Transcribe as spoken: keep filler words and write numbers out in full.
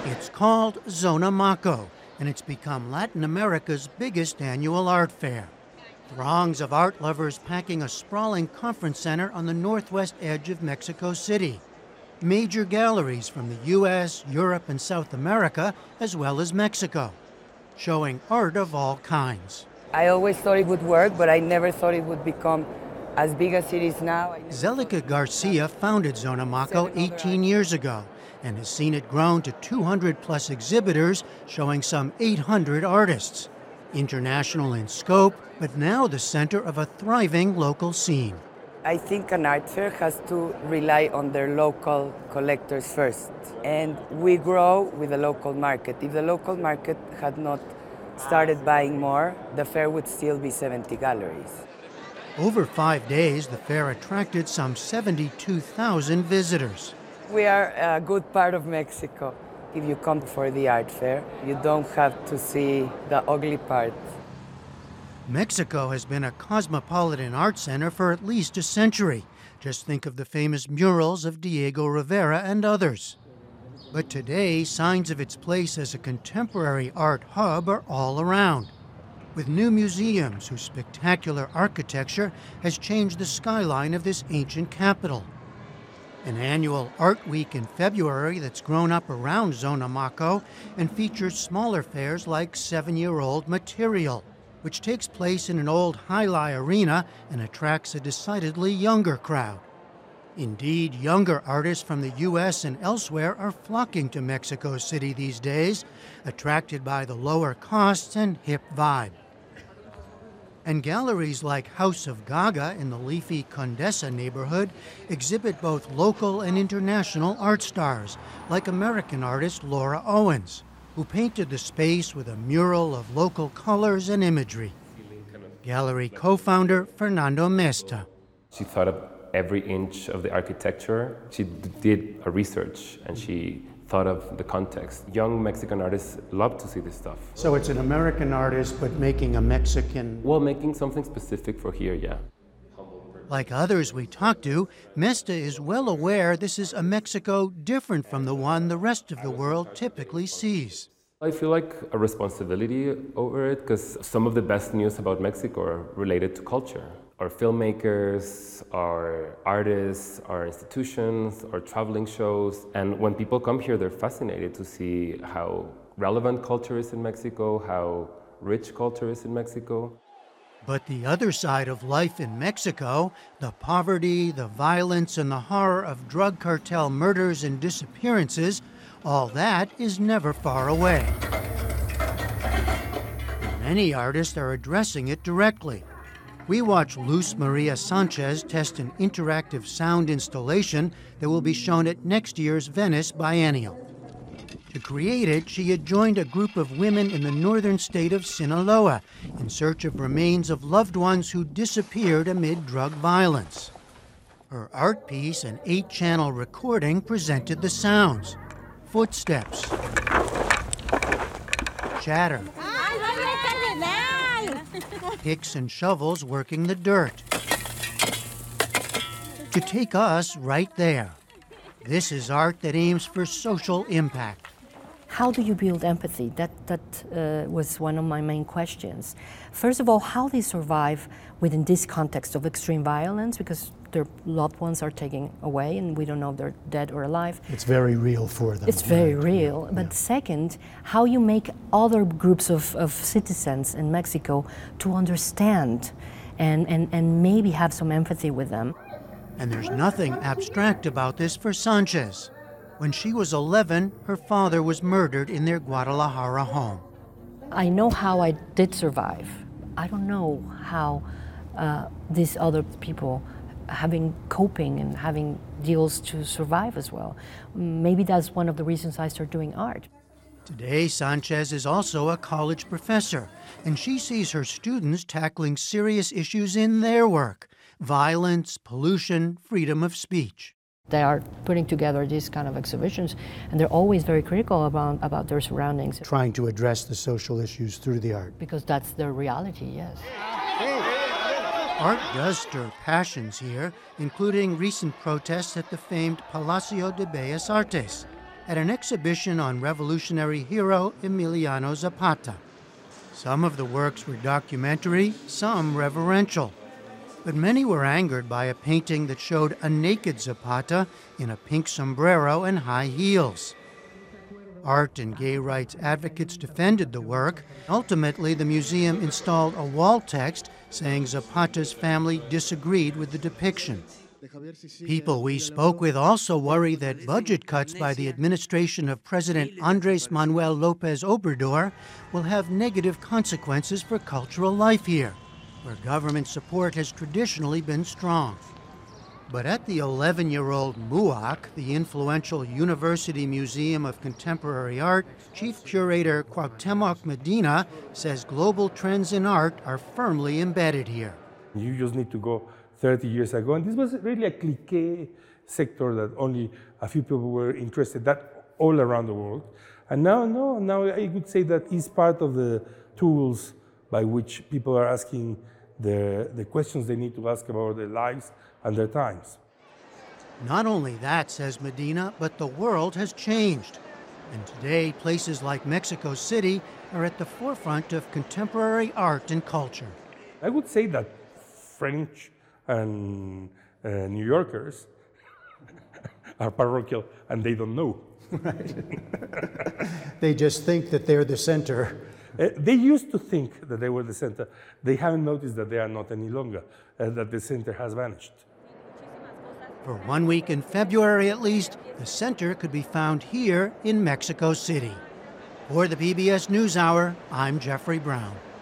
It's called Zona Maco, and it's become Latin America's biggest annual art fair. Throngs of art lovers packing a sprawling conference center on the northwest edge of Mexico City. Major galleries from the U S, Europe, and South America, as well as Mexico, showing art of all kinds. I always thought it would work, but I never thought it would become as big as it is now. Zelica Garcia founded Zona Maco eighteen years ago and has seen it grown to two hundred plus exhibitors showing some eight hundred artists. International in scope, but now the center of a thriving local scene. I think an art fair has to rely on their local collectors first. And we grow with the local market. If the local market had not started buying more, the fair would still be seventy galleries. Over five days, the fair attracted some seventy-two thousand visitors. We are a good part of Mexico. If you come for the art fair, you don't have to see the ugly part. Mexico has been a cosmopolitan art center for at least a century. Just think of the famous murals of Diego Rivera and others. But today, signs of its place as a contemporary art hub are all around, with new museums whose spectacular architecture has changed the skyline of this ancient capital. An annual art week in February that's grown up around Zona Maco and features smaller fairs like seven-year-old Material, which takes place in an old High-Li arena and attracts a decidedly younger crowd. Indeed, younger artists from the U S and elsewhere are flocking to Mexico City these days, attracted by the lower costs and hip vibe. And galleries like House of Gaga in the leafy Condesa neighborhood exhibit both local and international art stars, like American artist Laura Owens, who painted the space with a mural of local colors and imagery. Gallery co-founder Fernando Mesta. She thought of every inch of the architecture. She did a research and she thought of the context. Young Mexican artists love to see this stuff. So it's an American artist, but making a Mexican... Well, making something specific for here, yeah. Like others we talked to, Mesta is well aware this is a Mexico different from the one the rest of the world typically sees. I feel like a responsibility over it because some of the best news about Mexico are related to culture. Our filmmakers, our artists, our institutions, our traveling shows. And when people come here, they're fascinated to see how relevant culture is in Mexico, how rich culture is in Mexico. But the other side of life in Mexico, the poverty, the violence, and the horror of drug cartel murders and disappearances, all that is never far away. Many artists are addressing it directly. We watch Luz Maria Sanchez test an interactive sound installation that will be shown at next year's Venice Biennial. To create it, she had joined a group of women in the northern state of Sinaloa in search of remains of loved ones who disappeared amid drug violence. Her art piece, an eight-channel recording, presented the sounds. Footsteps. Chatter. Picks and shovels working the dirt. To take us right there. This is art that aims for social impact. How do you build empathy? That, that uh, was one of my main questions. First of all, how they survive within this context of extreme violence, because their loved ones are taken away and we don't know if they're dead or alive. It's very real for them. It's very right? real. Yeah. But second, how you make other groups of, of citizens in Mexico to understand and, and, and maybe have some empathy with them. And there's nothing abstract about this for Sanchez. When she was eleven, her father was murdered in their Guadalajara home. I know how I did survive. I don't know how uh, these other people having coping and having deals to survive as well. Maybe that's one of the reasons I started doing art. Today, Sanchez is also a college professor, and she sees her students tackling serious issues in their work: violence, pollution, freedom of speech. They are putting together these kind of exhibitions, and they're always very critical about, about their surroundings. Trying to address the social issues through the art. Because that's their reality, yes. Art does stir passions here, including recent protests at the famed Palacio de Bellas Artes. at an exhibition on revolutionary hero Emiliano Zapata. Some of the works were documentary, some reverential. But many were angered by a painting that showed a naked Zapata in a pink sombrero and high heels. Art and gay rights advocates defended the work. Ultimately, the museum installed a wall text saying Zapata's family disagreed with the depiction. People we spoke with also worry that budget cuts by the administration of President Andres Manuel Lopez Obrador will have negative consequences for cultural life here, where government support has traditionally been strong. But at the eleven-year-old M U A C, the influential University Museum of Contemporary Art, Chief Curator Cuauhtemoc Medina says global trends in art are firmly embedded here. You just need to go thirty years ago, and this was really a cliché sector that only a few people were interested, that all around the world. And now, no, now I would say that is part of the tools by which people are asking the, the questions they need to ask about their lives and their times. Not only that, says Medina, but the world has changed. And today, places like Mexico City are at the forefront of contemporary art and culture. I would say that French and uh, New Yorkers are parochial and they don't know. Right. They just think that they're the center. Uh, they used to think that they were the center. They haven't noticed that they are not any longer, uh, that the center has vanished. For one week in February at least, the center could be found here in Mexico City. For the P B S NewsHour, I'm Jeffrey Brown.